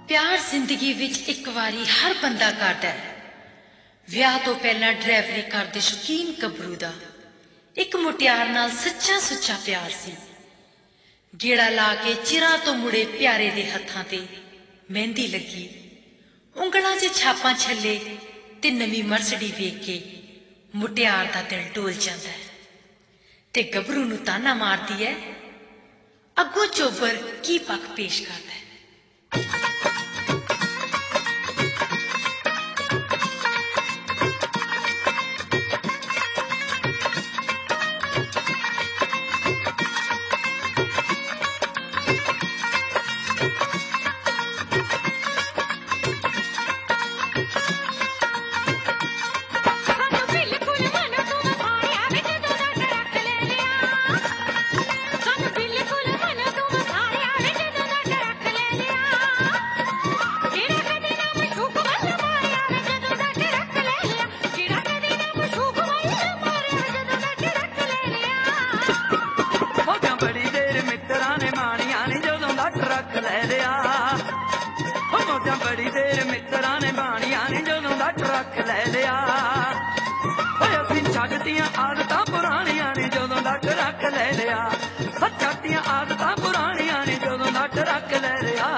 प्यार जिंदगी विच एक वारी हर बंदा करदा है। विआह तो पहला ड्राइवरी करदे शौकीन गभरू दा एक मुटियार नाल सच्चा सुच्चा प्यार सी। गेड़ा ला के चिरा तो मुड़े प्यारे दे हत्थां ते मेहंदी लगी, उंगलां 'च छापां छल्ले ते नवीं मर्सडी वेख के मुटियार दा दिल डोल जांदा है ते गभरू नूं ताना मारदी है। अगों चोबर की पक्क पेश करदा है। बड़ी देर मित्रा ने बाणिया ने जदों दा ट्रक ले लिया, असीं छड्डतियां आदतां पुराणियां ने जदों दा ट्रक ले लिया, छड्डतियां आदतां पुराणियां ने जदों दा ट्रक ले लिया।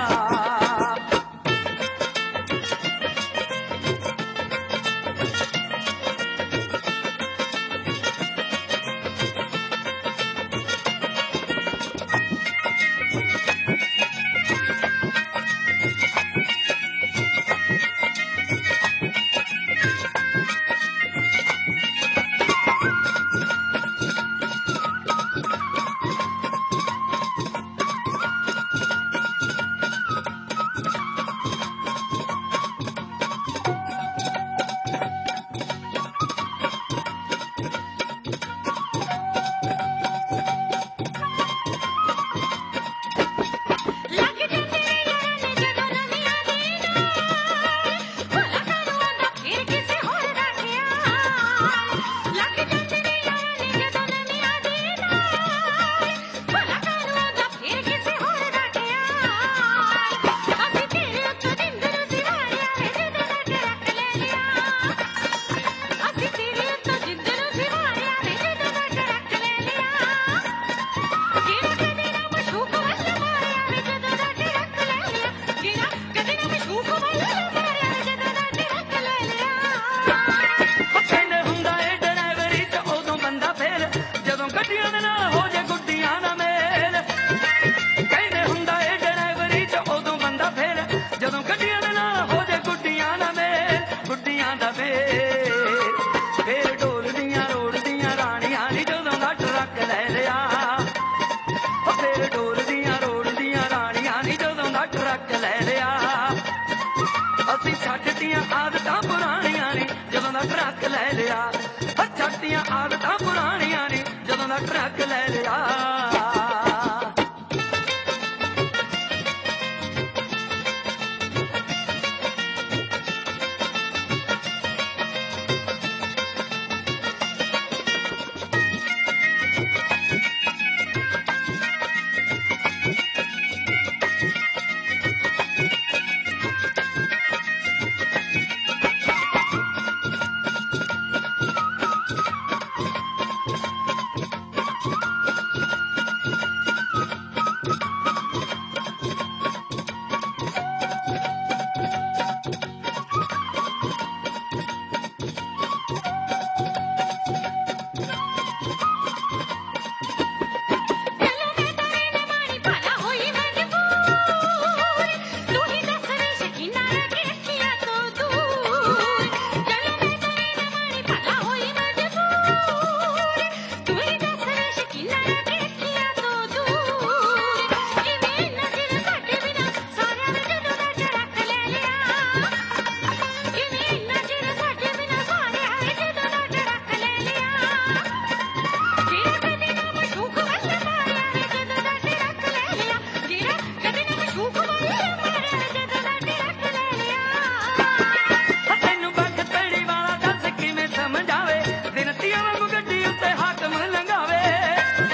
असीं छड्डतियां आदतां पुराणियां ने जदों दा ट्रक ले लिया, छड्डतियां आदतां पुराणियां ने जदों दा ट्रक ले लिया।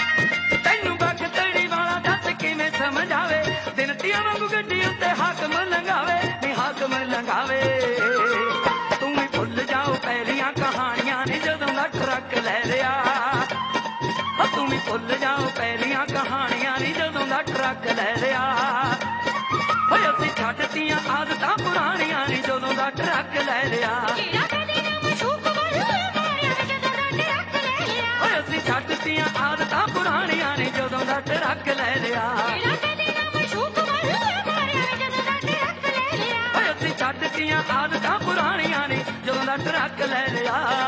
समझावे दिन तिया वांगू गड्डी उत्ते हाकम ਲਿਆ ਓਏ ਅਸੀਂ ਛੱਡਤੀਆਂ ਆਦਤਾਂ ਪੁਰਾਣੀਆਂ ਨੇ ਜਦੋਂ ਦਾ ਟਰੱਕ ਲੈ ਲਿਆ ਓਏ ਅਸੀਂ ਛੱਡਤੀਆਂ ਆਦਤਾਂ ਪੁਰਾਣੀਆਂ ਨੇ ਜਦੋਂ ਦਾ ਟਰੱਕ ਲੈ ਲਿਆ